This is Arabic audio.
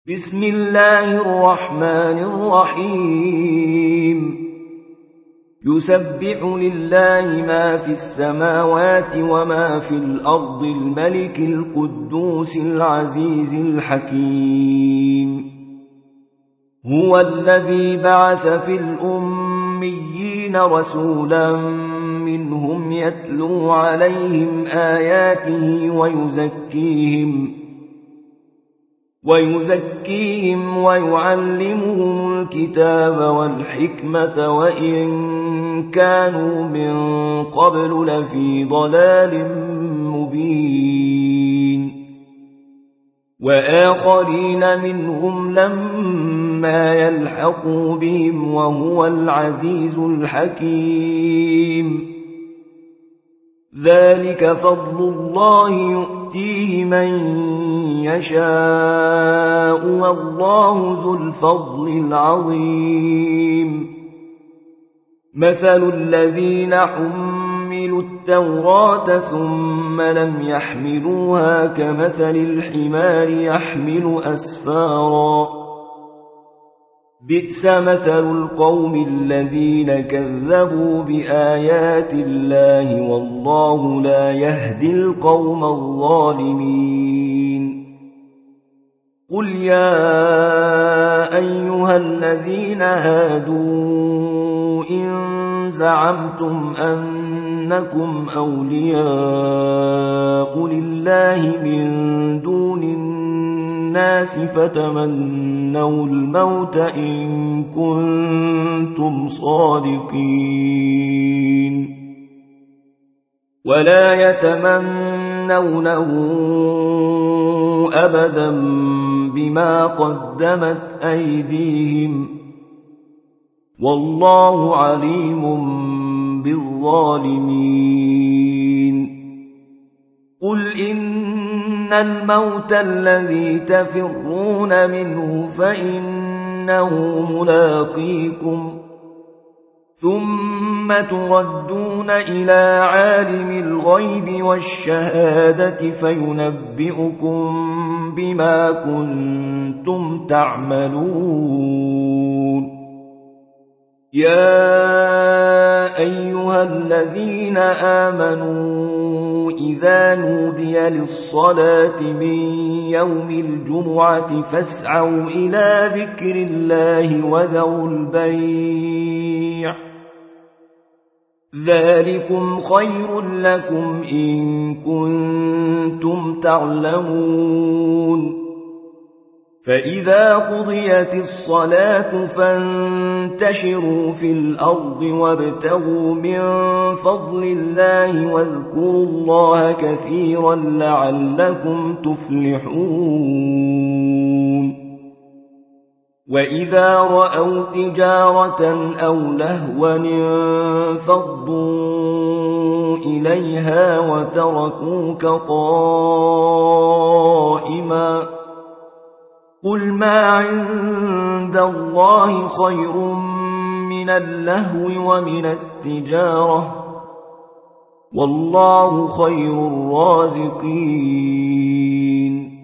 بسم الله الرحمن الرحيم يسبح لله ما في السماوات وما في الأرض الملك القدوس العزيز الحكيم هو الذي بعث في الأميين رسولا منهم يتلو عليهم آياته ويزكيهم ويعلمهم الكتاب والحكمة وإن كانوا من قبل لفي ضلال مبين وآخرين منهم لما يلحقوا بهم وهو العزيز الحكيم ذلك فضل الله يؤتيه من يشاء والله ذو الفضل العظيم مثل الذين حملوا التوراة ثم لم يحملوها كمثل الحمار يحمل أسفارا بئس مثل القوم الذين كذبوا بآيات الله والله لا يهدي القوم الظالمين قل يا أيها الذين هادوا إن زعمتم أنكم أولياء لله من دون الناس فتمنوا الموت إن كنتم صادقين ولا يتمنونه أبدا بما قدمت أيديهم والله عليم بالظالمين قل إن الموت الذي تفرون منه فإنه ملاقيكم ثم تردون إلى عالم الغيب والشهادة فينبئكم بما كنتم تعملون يا أيها الذين آمنوا إذا نودي للصلاة من يوم الجمعة فاسعوا إلى ذكر الله وذروا البيع ذلكم خير لكم إن كنتم تعلمون فإذا قضيت الصلاة فانتشروا في الأرض وابتغوا من فضل الله واذكروا الله كثيرا لعلكم تفلحون وإذا رأوا تجارة أو لهوا انفضوا إليها وتركوك قائما قل ما عند الله خير من اللهو ومن التجارة والله خير الرازقين